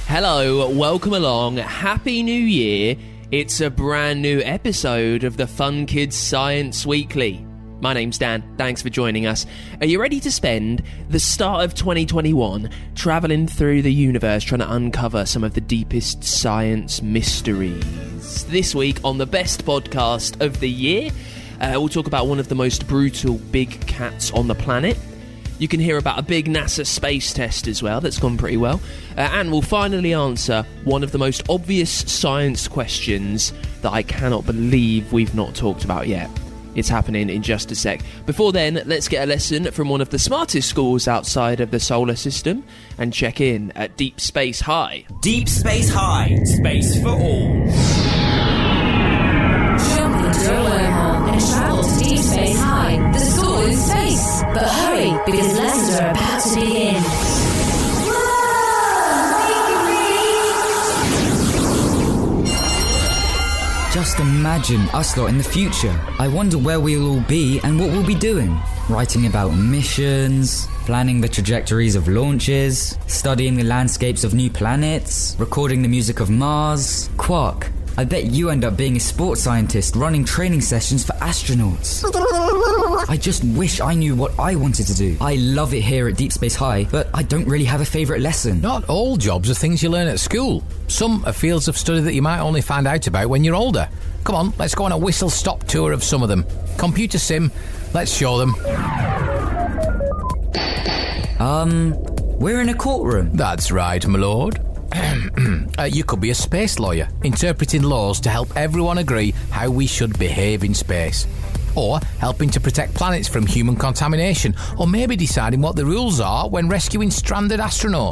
Hello, welcome along, Happy New Year. It's a brand new episode of the Fun Kids Science Weekly. My name's Dan, thanks for joining us. Are you ready to spend the start of 2021 travelling through the universe trying to uncover some of the deepest science mysteries? This week on the best podcast of the year, we'll talk about one of the most brutal big cats on the planet. You can hear about a big NASA space test as well that's gone pretty well. And we'll finally answer one of the most obvious science questions that I cannot believe we've not talked about yet. It's happening in just a sec. Before then, let's get a lesson from one of the smartest schools outside of the solar system and check in at Deep Space High. Deep Space High, space for all. Jump into a wormhole and travel to Deep Space High, the school in space. But hurry, because lessons are about to begin. Just imagine us lot in the future. I wonder where we'll all be and what we'll be doing. Writing about missions, planning the trajectories of launches, studying the landscapes of new planets, recording the music of Mars. Quark, I bet you end up being a sports scientist running training sessions for astronauts. I just wish I knew what I wanted to do. I love it here at Deep Space High, but I don't really have a favourite lesson. Not all jobs are things you learn at school. Some are fields of study that you might only find out about when you're older. Come on, let's go on a whistle-stop tour of some of them. Computer sim, let's show them. We're in a courtroom. That's right, my lord. You could be a space lawyer, interpreting laws to help everyone agree how we should behave in space. Or helping to protect planets from human contamination. Or maybe deciding what the rules are when rescuing stranded astronauts.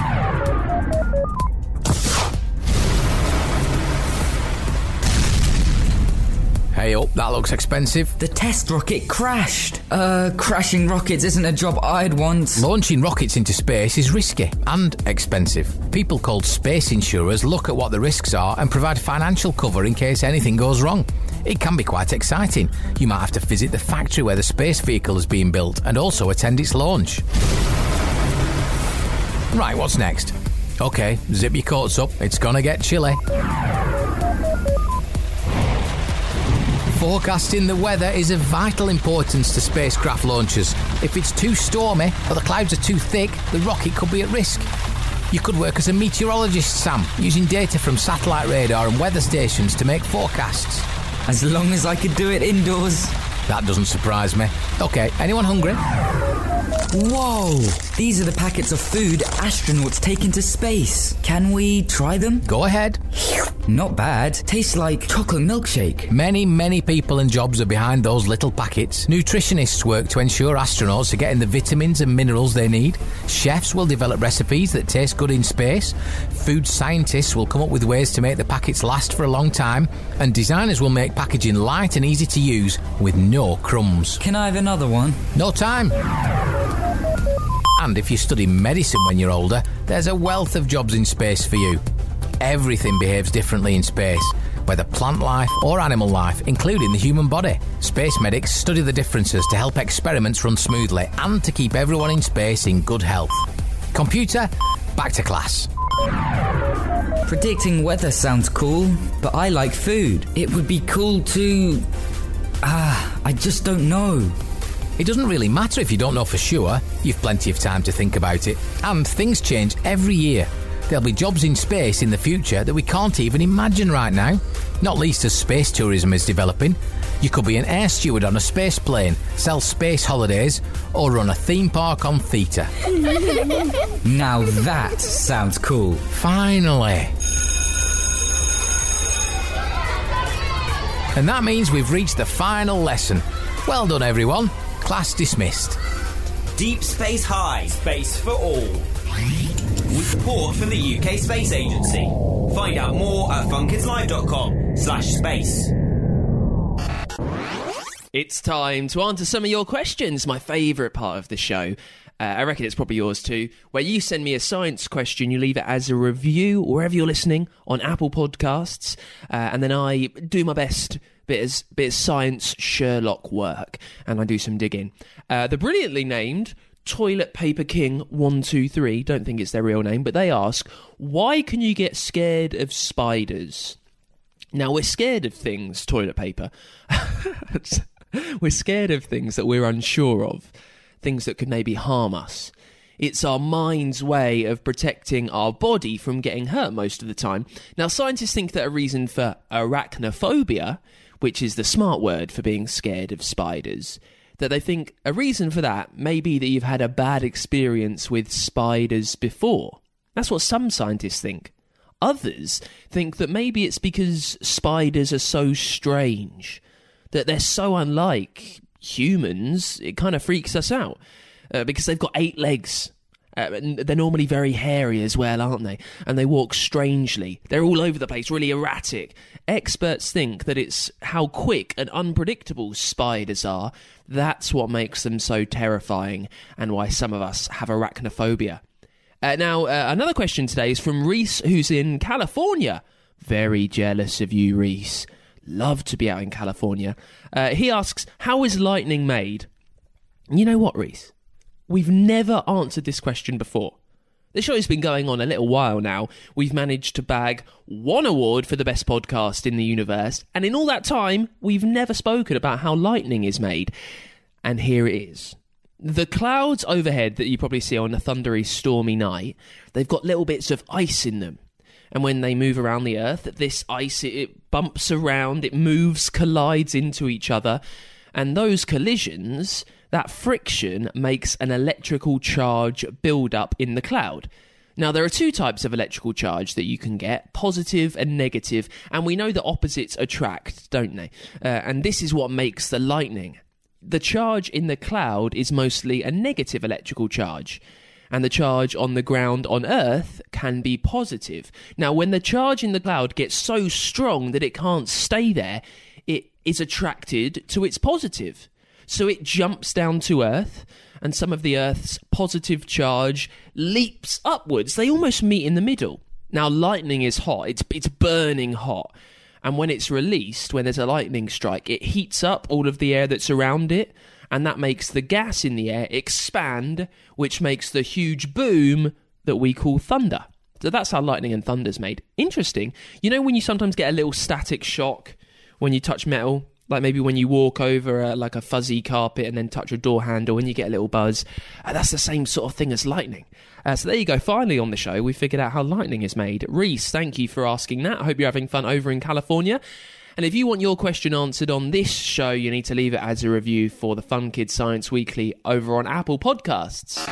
Hey up, that looks expensive. The test rocket crashed. Crashing rockets isn't a job I'd want. Launching rockets into space is risky and expensive. People called space insurers look at what the risks are and provide financial cover in case anything goes wrong. It can be quite exciting. You might have to visit the factory where the space vehicle is being built and also attend its launch. Right, what's next? Okay, zip your coats up. It's gonna get chilly. Forecasting the weather is of vital importance to spacecraft launches. If it's too stormy or the clouds are too thick, the rocket could be at risk. You could work as a meteorologist, Sam, using data from satellite radar and weather stations to make forecasts. As long as I could do it indoors. That doesn't surprise me. Okay, anyone hungry? Whoa! These are the packets of food astronauts take into space. Can we try them? Go ahead. Not bad. Tastes like chocolate milkshake. Many people and jobs are behind those little packets. Nutritionists work to ensure astronauts are getting the vitamins and minerals they need. Chefs will develop recipes that taste good in space. Food scientists will come up with ways to make the packets last for a long time. And designers will make packaging light and easy to use with no crumbs. Can I have another one? No time. And if you study medicine when you're older, there's a wealth of jobs in space for you. Everything behaves differently in space, whether plant life or animal life, including the human body. Space medics study the differences to help experiments run smoothly and to keep everyone in space in good health. Computer, back to class. Predicting weather sounds cool, but I like food. It would be cool to... I just don't know. It doesn't really matter if you don't know for sure. You've plenty of time to think about it. And things change every year. There'll be jobs in space in the future that we can't even imagine right now. Not least as space tourism is developing. You could be an air steward on a space plane, sell space holidays, or run a theme park on Theta. Now that sounds cool. Finally. And that means we've reached the final lesson. Well done, everyone. Class dismissed. Deep Space High, space for all. With support from the UK Space Agency. Find out more at funkidslive.com/space. It's time to answer some of your questions, my favourite part of the show. I reckon it's probably yours too, where you send me a science question, you leave it as a review wherever you're listening on Apple Podcasts, and then I do my best bit of science Sherlock work, and I do some digging. The brilliantly named Toilet Paper King 123, don't think it's their real name, but they ask, why can you get scared of spiders? Now, we're scared of things, toilet paper. We're scared of things that we're unsure of, things that could maybe harm us. It's our mind's way of protecting our body from getting hurt most of the time. Now, scientists think that a reason for arachnophobia, which is the smart word for being scared of spiders, that they think a reason for that may be that you've had a bad experience with spiders before. That's what some scientists think. Others think that maybe it's because spiders are so strange, that they're so unlike humans, it kind of freaks us out. Because they've got 8 legs. And they're normally very hairy as well, aren't they? And they walk strangely. They're all over the place, really erratic. Experts think that it's how quick and unpredictable spiders are. That's what makes them so terrifying, and why some of us have arachnophobia. Now, another question today is from Reese, who's in California. Very jealous of you, Reese. Love to be out in California. He asks, how is lightning made? You know what, Reese? We've never answered this question before. The show's been going on a little while now. We've managed to bag 1 award for the best podcast in the universe, and in all that time, we've never spoken about how lightning is made. And here it is. The clouds overhead that you probably see on a thundery, stormy night, they've got little bits of ice in them. And when they move around the earth, this ice, it bumps around, it moves, collides into each other. And those collisions, that friction, makes an electrical charge build up in the cloud. Now, there are 2 types of electrical charge that you can get, positive and negative, and we know that opposites attract, don't they? And this is what makes the lightning. The charge in the cloud is mostly a negative electrical charge, and the charge on the ground on Earth can be positive. Now, when the charge in the cloud gets so strong that it can't stay there, it is attracted to its positive. So it jumps down to Earth, and some of the Earth's positive charge leaps upwards. They almost meet in the middle. Now, lightning is hot. It's burning hot. And when it's released, when there's a lightning strike, it heats up all of the air that's around it, and that makes the gas in the air expand, which makes the huge boom that we call thunder. So that's how lightning and thunder's made. Interesting. You know when you sometimes get a little static shock when you touch metal? Like maybe when you walk over like a fuzzy carpet and then touch a door handle and you get a little buzz. That's the same sort of thing as lightning. So there you go. Finally on the show, we figured out how lightning is made. Reese, thank you for asking that. I hope you're having fun over in California. And if you want your question answered on this show, you need to leave it as a review for the Fun Kids Science Weekly over on Apple Podcasts.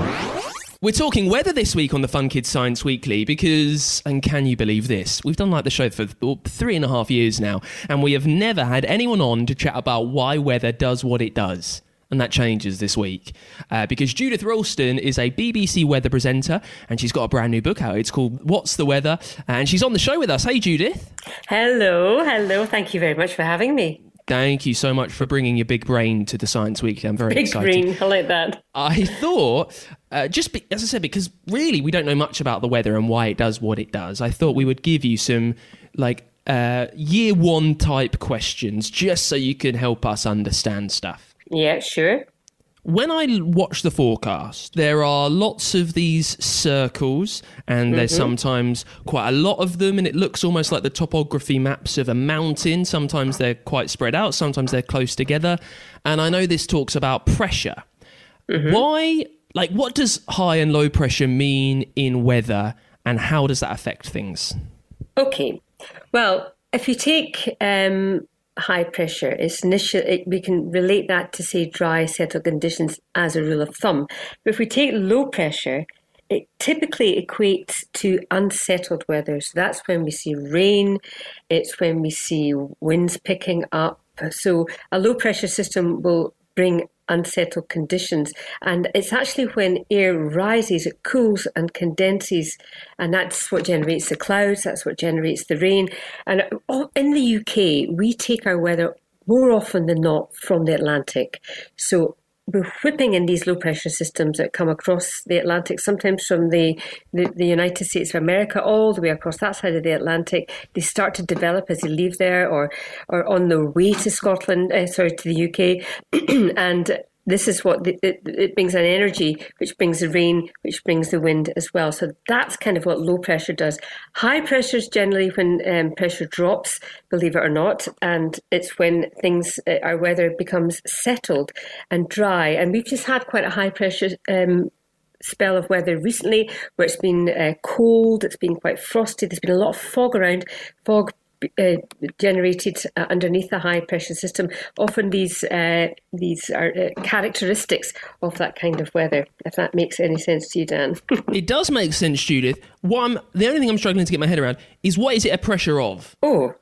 We're talking weather this week on the Fun Kids Science Weekly because, and can you believe this, we've done like the show for 3.5 years now, and we have never had anyone on to chat about why weather does what it does. And that changes this week because Judith Ralston is a BBC weather presenter, and she's got a brand new book out. It's called What's the Weather? And she's on the show with us. Hey, Judith. Hello. Thank you very much for having me. Thank you so much for bringing your big brain to the Science Weekly. I'm very excited. Big brain, I like that. I thought, as I said, because really we don't know much about the weather and why it does what it does, I thought we would give you some year 1 type questions just so you can help us understand stuff. Yeah, sure. When I watch the forecast, there are lots of these circles, and there's sometimes quite a lot of them, and it looks almost like the topography maps of a mountain. Sometimes they're quite spread out, sometimes they're close together. And I know this talks about pressure. Why, what does high and low pressure mean in weather, and how does that affect things? Okay. Well, if you take high pressure, we can relate that to, say, dry, settled conditions as a rule of thumb. But if we take low pressure, it typically equates to unsettled weather. So that's when we see rain, it's when we see winds picking up. So a low pressure system will bring unsettled conditions, and it's actually when air rises, it cools and condenses, and that's what generates the clouds, that's what generates the rain. And in the UK, we take our weather more often than not from the Atlantic. So we're whipping in these low pressure systems that come across the Atlantic, sometimes from the United States of America all the way across that side of the Atlantic. They start to develop as they leave there or on their way to to the UK. And this is what it brings an energy, which brings the rain, which brings the wind as well. So that's kind of what low pressure does. High pressure is generally when pressure drops, believe it or not, and it's when our weather becomes settled and dry. And we've just had quite a high pressure spell of weather recently, where it's been cold, it's been quite frosty, there's been a lot of fog around, generated underneath the high pressure system. Often these are characteristics of that kind of weather, if that makes any sense to you, Dan. It does make sense, Judith. The only thing I'm struggling to get my head around is, what is it a pressure of? Oh.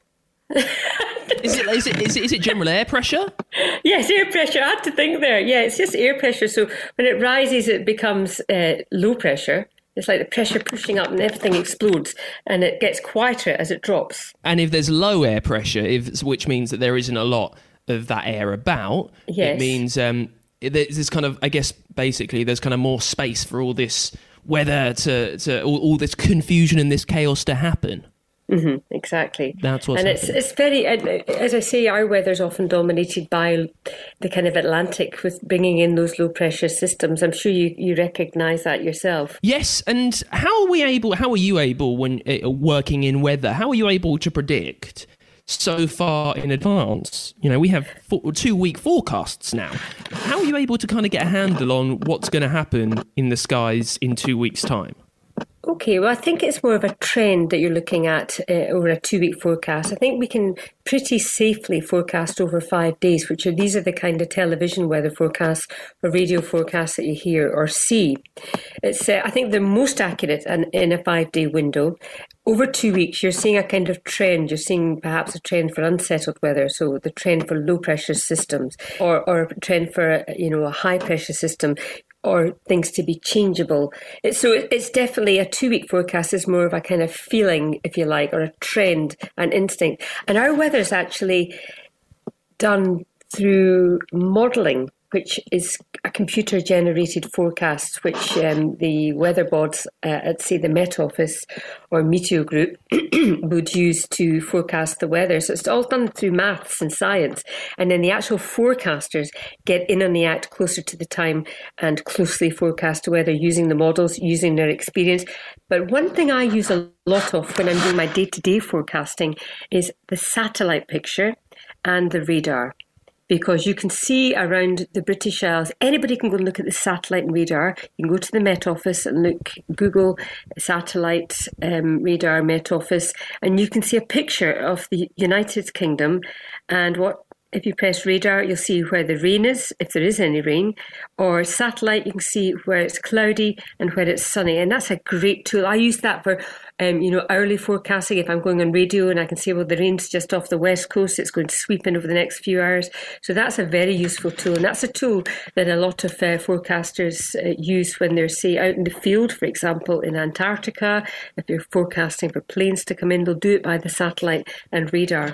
Is it general air pressure? Yes, air pressure. I had to think there. Yeah, it's just air pressure. So when it rises, it becomes low pressure. It's like the pressure pushing up and everything explodes, and it gets quieter as it drops. And if there's low air pressure, which means that there isn't a lot of that air about, yes. It means there's kind of, I guess, basically there's kind of more space for all this weather to all this confusion and this chaos to happen. Mm-hmm, exactly. That's what's happening. It's very, as I say, our weather's often dominated by the kind of Atlantic, with bringing in those low pressure systems. I'm sure you recognise that yourself. Yes, and how are you able, when working in weather, how are you able to predict so far in advance? You know, we have 2-week forecasts now. How are you able to kind of get a handle on what's going to happen in the skies in 2 weeks' time? Okay, well, I think it's more of a trend that you're looking at over a 2-week forecast. I think we can pretty safely forecast over 5 days, these are the kind of television weather forecasts or radio forecasts that you hear or see. It's I think they're most accurate in a 5-day window. Over 2 weeks, you're seeing a kind of trend. You're seeing perhaps a trend for unsettled weather, so the trend for low pressure systems, or a trend for a high pressure system, or things to be changeable. It's definitely a 2-week forecast is more of a kind of feeling, if you like, or a trend, an instinct. And our weather is actually done through modelling, which is a computer-generated forecast, which the weather boards at, say, the Met Office or Meteo Group would use to forecast the weather. So it's all done through maths and science. And then the actual forecasters get in on the act closer to the time and closely forecast the weather using the models, using their experience. But one thing I use a lot of when I'm doing my day-to-day forecasting is the satellite picture and the radar. Because you can see around the British Isles, anybody can go and look at the satellite and radar. You can go to the Met Office and Google satellite radar Met Office, and you can see a picture of the United Kingdom. And if you press radar, you'll see where the rain is, if there is any rain, or satellite, you can see where it's cloudy and where it's sunny. And that's a great tool. I use that for hourly forecasting. If I'm going on radio and I can say, well, the rain's just off the west coast, it's going to sweep in over the next few hours. So that's a very useful tool. And that's a tool that a lot of forecasters use when they're, say, out in the field, for example, in Antarctica. If they're forecasting for planes to come in, they'll do it by the satellite and radar.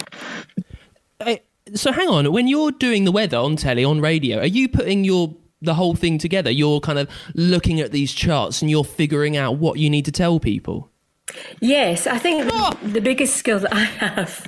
So hang on, when you're doing the weather on telly, on radio, are you putting the whole thing together? You're kind of looking at these charts and you're figuring out what you need to tell people? Yes, I think the biggest skill that I have,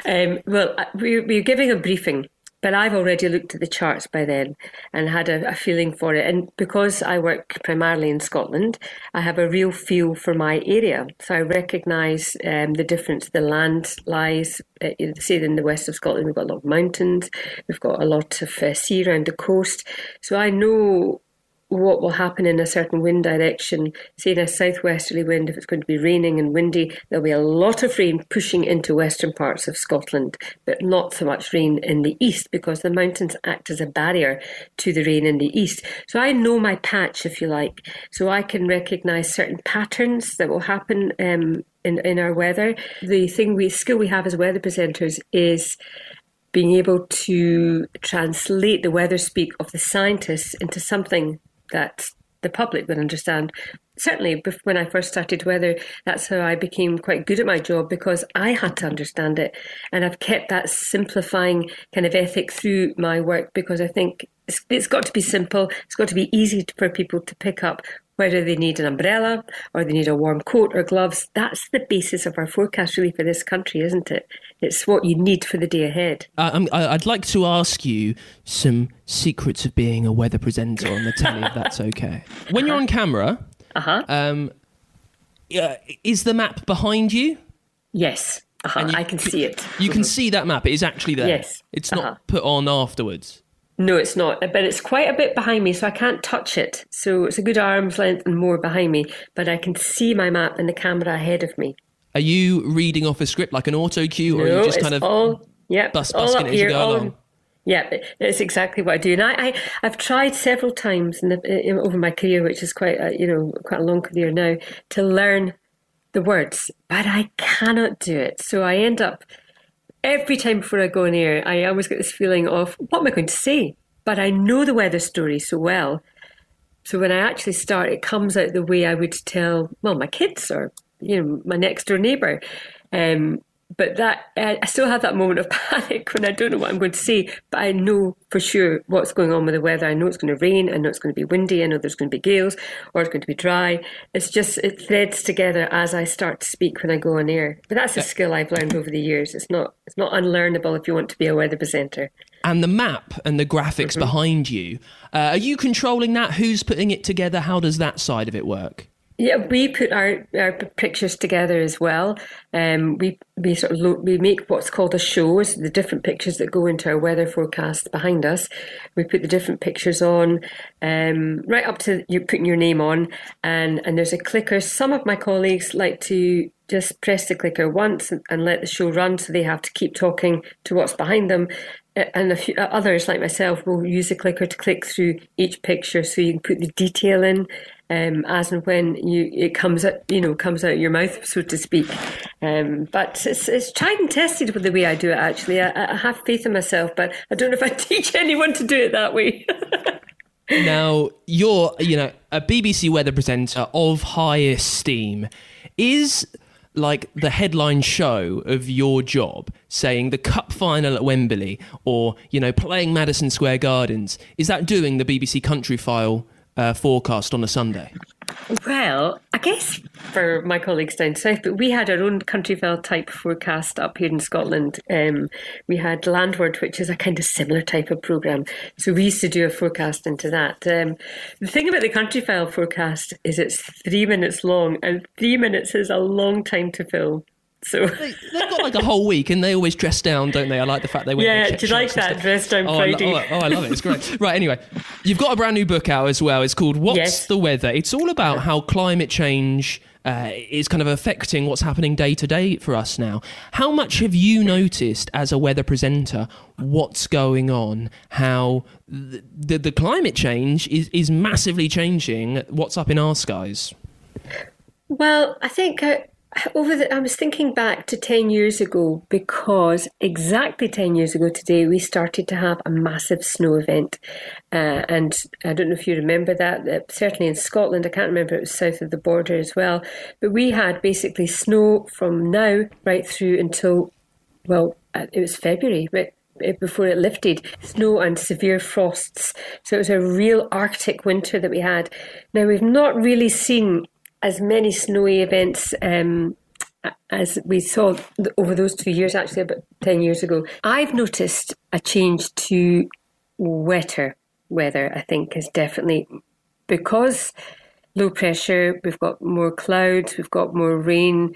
we're giving a briefing, but I've already looked at the charts by then and had a feeling for it. And because I work primarily in Scotland, I have a real feel for my area. So I recognise the difference. The land lies, say in the west of Scotland, we've got a lot of mountains, we've got a lot of sea around the coast. So I know what will happen in a certain wind direction. Say in a southwesterly wind, if it's going to be raining and windy, there'll be a lot of rain pushing into western parts of Scotland, but not so much rain in the east, because the mountains act as a barrier to the rain in the east. So I know my patch, if you like, so I can recognise certain patterns that will happen in our weather. The skill we have as weather presenters is being able to translate the weather speak of the scientists into something that the public would understand. Certainly, when I first started weather, that's how I became quite good at my job, because I had to understand it. And I've kept that simplifying kind of ethic through my work, because I think it's got to be simple. It's got to be easy for people to pick up whether they need an umbrella or they need a warm coat or gloves. That's the basis of our forecast really for this country, isn't it? It's what you need for the day ahead. I'd like to ask you some secrets of being a weather presenter on the telly, if that's okay. When you're on camera, is the map behind you? Yes. I can see it. You can see that map. It is actually there. Yes. It's not put on afterwards. No, it's not. But it's quite a bit behind me, so I can't touch it. So it's a good arm's length and more behind me. But I can see my map in the camera ahead of me. Are you reading off a script like an auto cue, or are you just kind of busking it as you go along? Yeah, it's exactly what I do. And I've tried several times over my career, which is quite a long career now, to learn the words, but I cannot do it. So I end up, every time before I go on air, I always get this feeling of, what am I going to say? But I know the weather story so well. So when I actually start, it comes out the way I would tell, my kids or, my next door neighbour. But that I still have that moment of panic when I don't know what I'm going to say, but I know for sure what's going on with the weather. I know it's going to rain, I know it's going to be windy, I know there's going to be gales, or it's going to be dry. It's just, it threads together as I start to speak when I go on air. But that's a skill I've learned over the years. It's not unlearnable if you want to be a weather presenter. And the map and the graphics behind you, are you controlling that? Who's putting it together? How does that side of it work? Yeah, we put our pictures together as well. We make what's called a show, so the different pictures that go into our weather forecast behind us. We put the different pictures on, right up to you putting your name on, and there's a clicker. Some of my colleagues like to just press the clicker once and let the show run, so they have to keep talking to what's behind them. And a few others, like myself, will use the clicker to click through each picture, so you can put the detail in as and when it comes out, comes out of your mouth, so to speak. But it's tried and tested with the way I do it. Actually, I have faith in myself, but I don't know if I teach anyone to do it that way. Now, you're, a BBC weather presenter of high esteem. Is like the headline show of your job saying the cup final at Wembley or, playing Madison Square Gardens, is that doing the BBC Countryfile forecast on a Sunday? Well, I guess for my colleagues down south, but we had our own Countryfile type forecast up here in Scotland. We had Landward, which is a kind of similar type of programme. So we used to do a forecast into that. The thing about the Countryfile forecast is it's 3 minutes long, and 3 minutes is a long time to film. So they've got like a whole week, and they always dress down, don't they? I like the fact they went. Yeah, do you like that dress down Friday? I love it. It's great. Right, anyway, you've got a brand new book out as well. It's called What's the Weather? It's all about how climate change is kind of affecting what's happening day to day for us now. How much have you noticed as a weather presenter what's going on? How the climate change is massively changing what's up in our skies? Well, I think I was thinking back to 10 years ago, because exactly 10 years ago today we started to have a massive snow event, and I don't know if you remember that, certainly in Scotland. I can't remember, it was south of the border as well, but we had basically snow from now right through until, it was February, right before it lifted, snow and severe frosts. So it was a real Arctic winter that we had. Now, we've not really seen as many snowy events as we saw over those 2 years, actually about 10 years ago. I've noticed a change to wetter weather, I think, is definitely because low pressure, we've got more clouds, we've got more rain,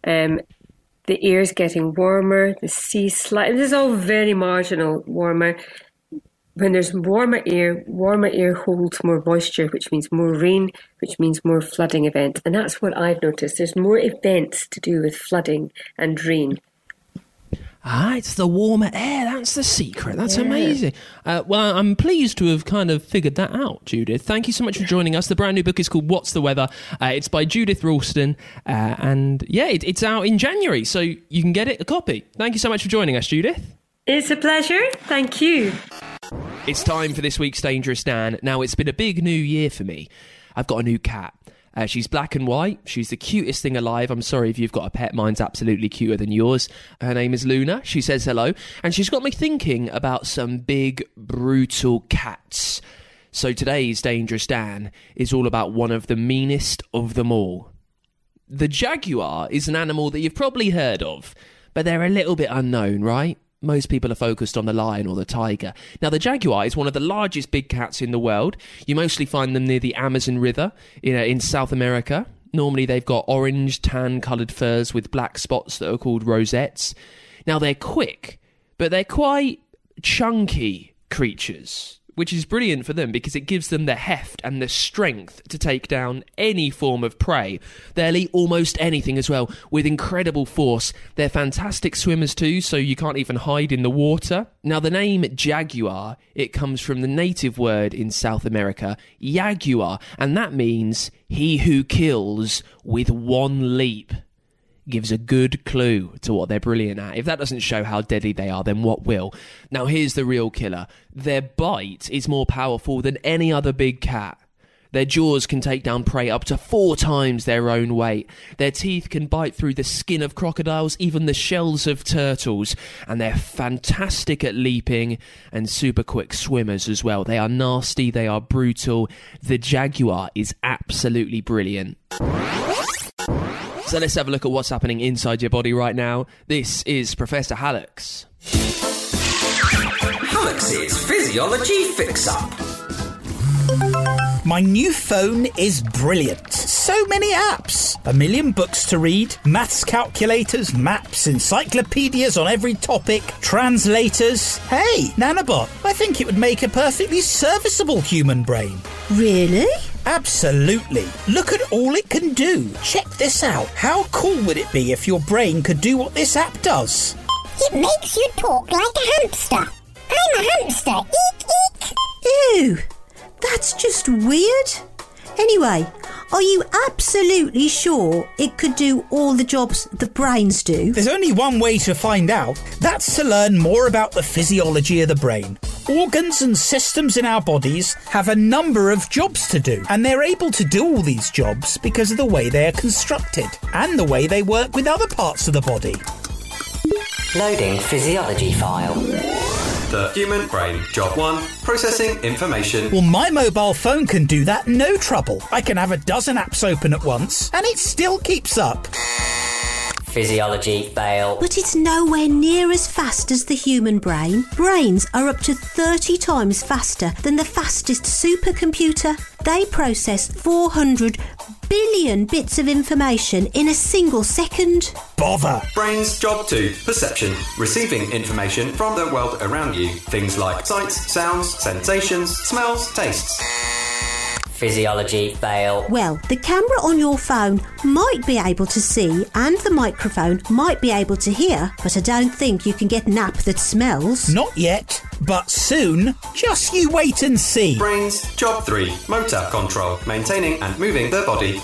the air's getting warmer, the sea slightly, this is all very marginal warmer. When there's warmer air holds more moisture, which means more rain, which means more flooding events. And that's what I've noticed. There's more events to do with flooding and rain. It's the warmer air. That's the secret. That's amazing. Well, I'm pleased to have kind of figured that out, Judith. Thank you so much for joining us. The brand new book is called What's the Weather? It's by Judith Ralston. It's out in January, so you can get a copy. Thank you so much for joining us, Judith. It's a pleasure. Thank you. It's time for this week's Dangerous Dan. Now, it's been a big new year for me. I've got a new cat. She's black and white. She's the cutest thing alive. I'm sorry if you've got a pet. Mine's absolutely cuter than yours. Her name is Luna. She says hello. And she's got me thinking about some big, brutal cats. So today's Dangerous Dan is all about one of the meanest of them all. The jaguar is an animal that you've probably heard of, but they're a little bit unknown, right? Most people are focused on the lion or the tiger. Now, the jaguar is one of the largest big cats in the world. You mostly find them near the Amazon River in South America. Normally, they've got orange, tan-coloured furs with black spots that are called rosettes. Now, they're quick, but they're quite chunky creatures, which is brilliant for them because it gives them the heft and the strength to take down any form of prey. They'll eat almost anything as well, with incredible force. They're fantastic swimmers too, so you can't even hide in the water. Now, the name jaguar, it comes from the native word in South America, jaguar, and that means he who kills with one leap. Gives a good clue to what they're brilliant at. If that doesn't show how deadly they are, then what will? Now, here's the real killer. Their bite is more powerful than any other big cat. Their jaws can take down prey up to 4 times their own weight. Their teeth can bite through the skin of crocodiles, even the shells of turtles. And they're fantastic at leaping and super quick swimmers as well. They are nasty, they are brutal. The jaguar is absolutely brilliant. So let's have a look at what's happening inside your body right now. This is Professor Hallux. Hallux's Physiology Fix-Up. My new phone is brilliant. So many apps. 1 million books to read, maths calculators, maps, encyclopedias on every topic, translators. Hey, Nanobot, I think it would make a perfectly serviceable human brain. Really? Absolutely. Look at all it can do. Check this out. How cool would it be if your brain could do what this app does? It makes you talk like a hamster. I'm a hamster. Eek, eek. Ew, that's just weird. Anyway, are you absolutely sure it could do all the jobs that brains do? There's only one way to find out. That's to learn more about the physiology of the brain. Organs and systems in our bodies have a number of jobs to do, and they're able to do all these jobs because of the way they are constructed and the way they work with other parts of the body. Loading physiology file. The human brain. Job 1. Processing information. Well, my mobile phone can do that no trouble. I can have a dozen apps open at once, and it still keeps up. Physiology fail. But it's nowhere near as fast as the human brain. Brains are up to 30 times faster than the fastest supercomputer. They process 400 billion bits of information in a single second. Bother. Brain's job 2. Perception. Receiving information from the world around you. Things like sights, sounds, sensations, smells, tastes. Physiology fail. Well, the camera on your phone might be able to see and the microphone might be able to hear, but I don't think you can get an app that smells. Not yet, but soon. Just you wait and see. Brain's job 3. Motor control. Maintaining and moving the body.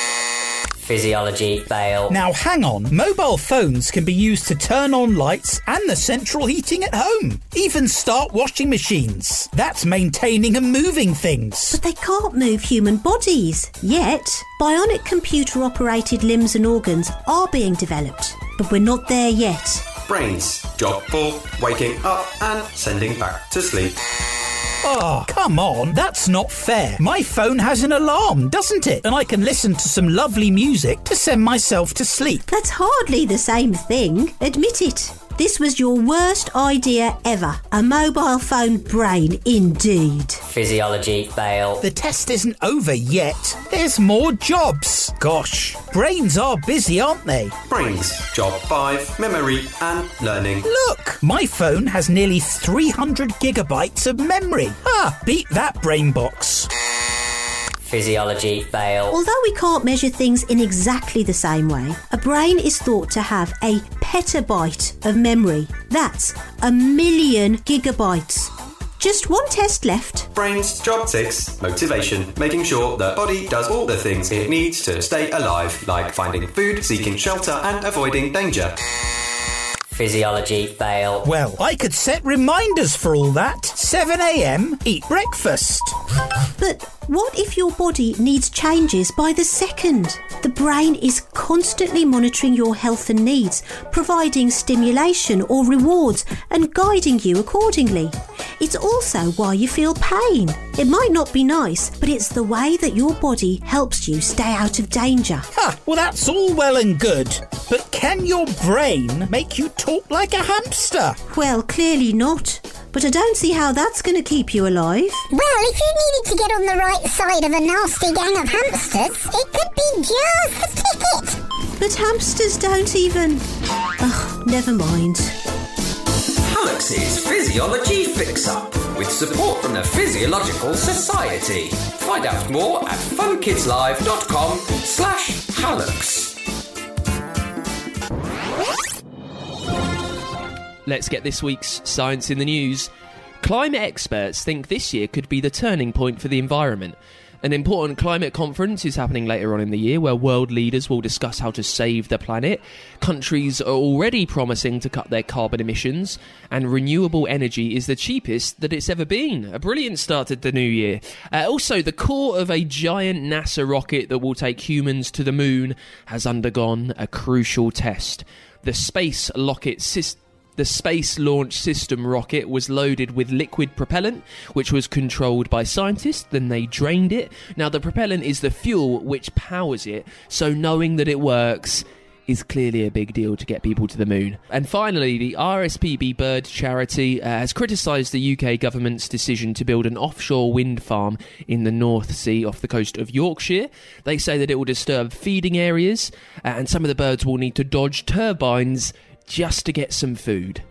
Physiology fail. Now hang on, mobile phones can be used to turn on lights and the central heating at home. Even start washing machines. That's maintaining and moving things. But they can't move human bodies, yet. Bionic computer-operated limbs and organs are being developed, but we're not there yet. Brains. Job 4. Waking up and sending back to sleep. Oh, come on, that's not fair. My phone has an alarm, doesn't it? And I can listen to some lovely music to send myself to sleep. That's hardly the same thing. Admit it. This was your worst idea ever. A mobile phone brain, indeed. Physiology fail. The test isn't over yet. There's more jobs. Gosh, brains are busy, aren't they? Brains. Job 5. Memory and learning. Look, my phone has nearly 300 gigabytes of memory. Beat that brain box. Physiology fail. Although we can't measure things in exactly the same way, a brain is thought to have a petabyte of memory. That's 1 million gigabytes. Just one test left. Brains. Job 6. Motivation. Making sure the body does all the things it needs to stay alive, like finding food, seeking shelter, and avoiding danger. Physiology fail. Well, I could set reminders for all that. 7 a.m, eat breakfast. But what if your body needs changes by the second? The brain is constantly monitoring your health and needs, providing stimulation or rewards and guiding you accordingly. It's also why you feel pain. It might not be nice, but it's the way that your body helps you stay out of danger. Well, that's all well and good, but can your brain make you talk like a hamster? Well, clearly not. But I don't see how that's going to keep you alive. Well, if you needed to get on the right side of a nasty gang of hamsters, it could be just the ticket. But hamsters don't even... Ugh, never mind. Hallux's Physiology Fix-Up, with support from the Physiological Society. Find out more at funkidslive.com/Hallux. Let's get this week's Science in the News. Climate experts think this year could be the turning point for the environment. An important climate conference is happening later on in the year where world leaders will discuss how to save the planet. Countries are already promising to cut their carbon emissions, and renewable energy is the cheapest that it's ever been. A brilliant start to the new year. Also, the core of a giant NASA rocket that will take humans to the moon has undergone a crucial test. The Space Launch System rocket was loaded with liquid propellant, which was controlled by scientists. Then they drained it. Now, the propellant is the fuel which powers it, so knowing that it works is clearly a big deal to get people to the moon. And finally, the RSPB Bird Charity has criticised the UK government's decision to build an offshore wind farm in the North Sea off the coast of Yorkshire. They say that it will disturb feeding areas, and some of the birds will need to dodge turbines just to get some food.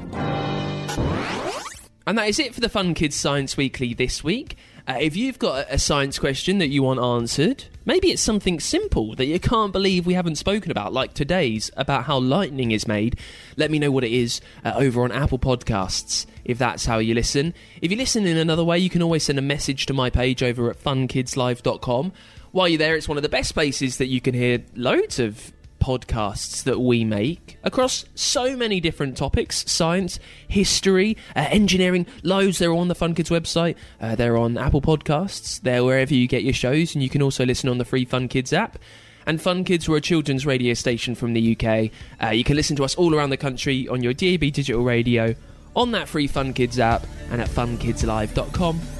And that is it for the Fun Kids Science Weekly this week. If you've got a science question that you want answered, maybe it's something simple that you can't believe we haven't spoken about, like today's, about how lightning is made, let me know what it is over on Apple Podcasts, if that's how you listen. If you listen in another way, you can always send a message to my page over at funkidslive.com. While you're there, it's one of the best places that you can hear loads of podcasts that we make across so many different topics: science, history, engineering, loads. They're on the Fun Kids website, they're on Apple Podcasts, they're wherever you get your shows, and you can also listen on the free Fun Kids app. And Fun Kids, we're a children's radio station from the UK. You can listen to us all around the country on your DAB digital radio, on that free Fun Kids app, and at funkidslive.com.